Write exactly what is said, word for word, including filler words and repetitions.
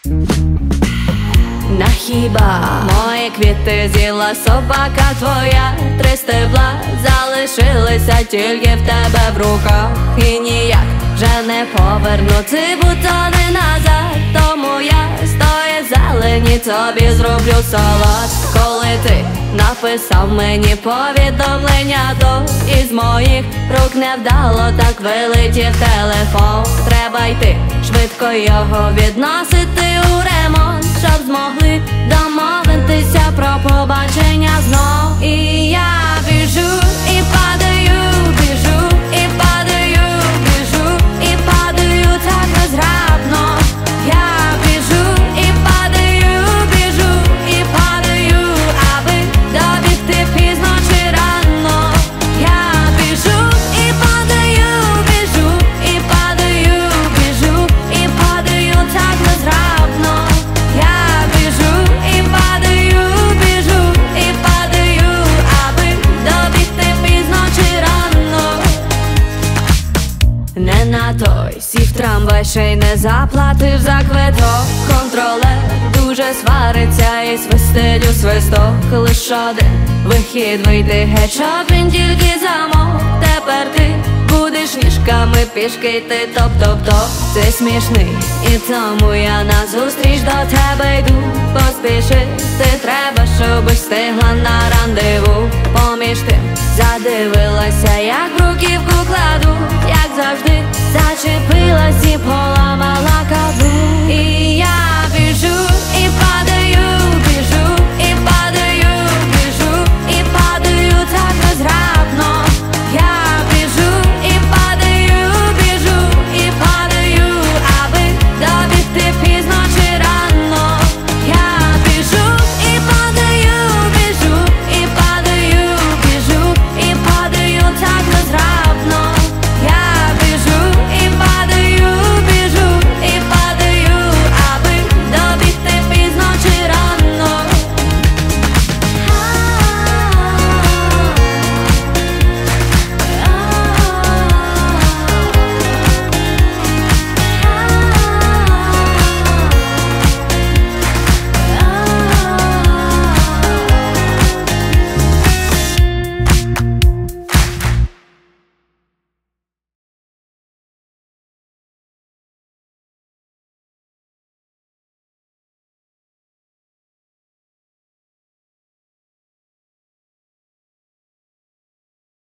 На хіба мої квіти з'їла собака твоя? Три стебла залишилися тільки в тебе в руках, і ніяк вже не повернути бутони назад. Тому я з тої зелені тобі зроблю салат. Коли ти написав мені повідомлення, то із моїх рук невдало так вилетів телефон. Треба йти швидко його відносити у ремонт, щоб змогли домовитися про побачення знов. І я біжу і падаю, біжу і падаю, біжу і падаю так незграбно. Я біжу і падаю, біжу і падаю, аби добігти пізно чи рано. Я біжу і падаю, біжу і падаю, біжу і падаю так незграбно. Я біжу і падаю, біжу і падаю, аби добігти пізно чи рано. Не на той сів трамвай, ще й не заплатив за квиток. Контролер дуже свариться і свистить у свисток. Лиш один вихід, вийти геть, щоб він тільки замок. Тепер ти будеш ніжками пішки йти топ-топ-топ. Ти смішний, і тому я назустріч до тебе йду. Поспішити треба, щоб встигла на рандеву. Поміж тим задивилася, як бруківку кладу, як завжди зачепилась і пола.